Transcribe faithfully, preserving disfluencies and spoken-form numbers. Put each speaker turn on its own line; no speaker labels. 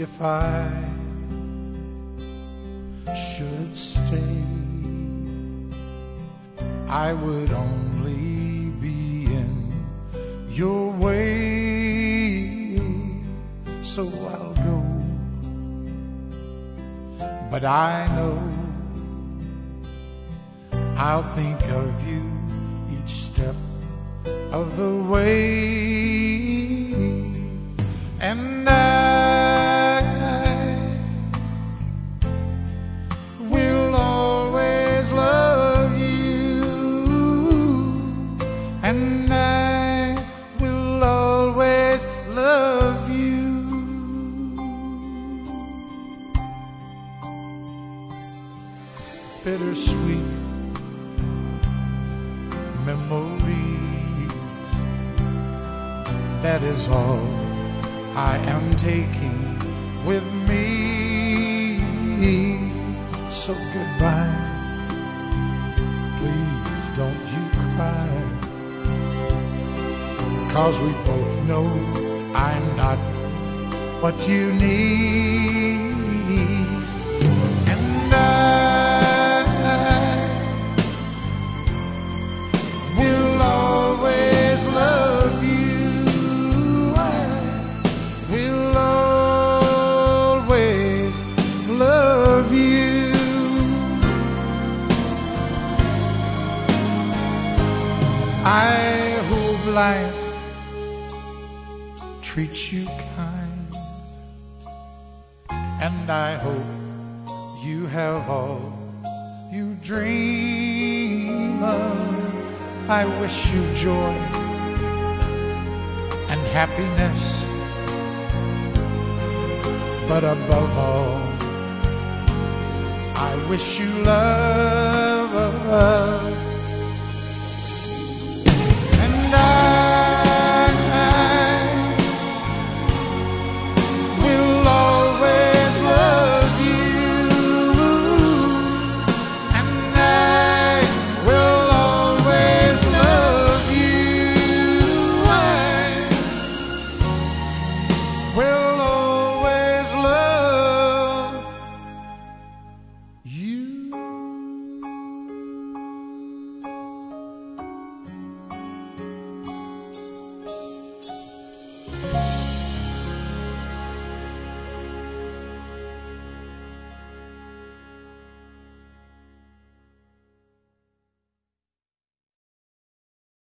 if I should stay, I would only be in your way. So I'll go, but I know I'll think of you each step of the way. And I will always love you, and I will always love you. Bittersweet memories, that is all I am taking with me. So goodbye, please don't you cry, 'cause we both know I'm not what you need. And I will always love you, I will always love you. I hope life treats you kind, and I hope you have all you dream of. I wish you joy and happiness, but above all, I wish you love.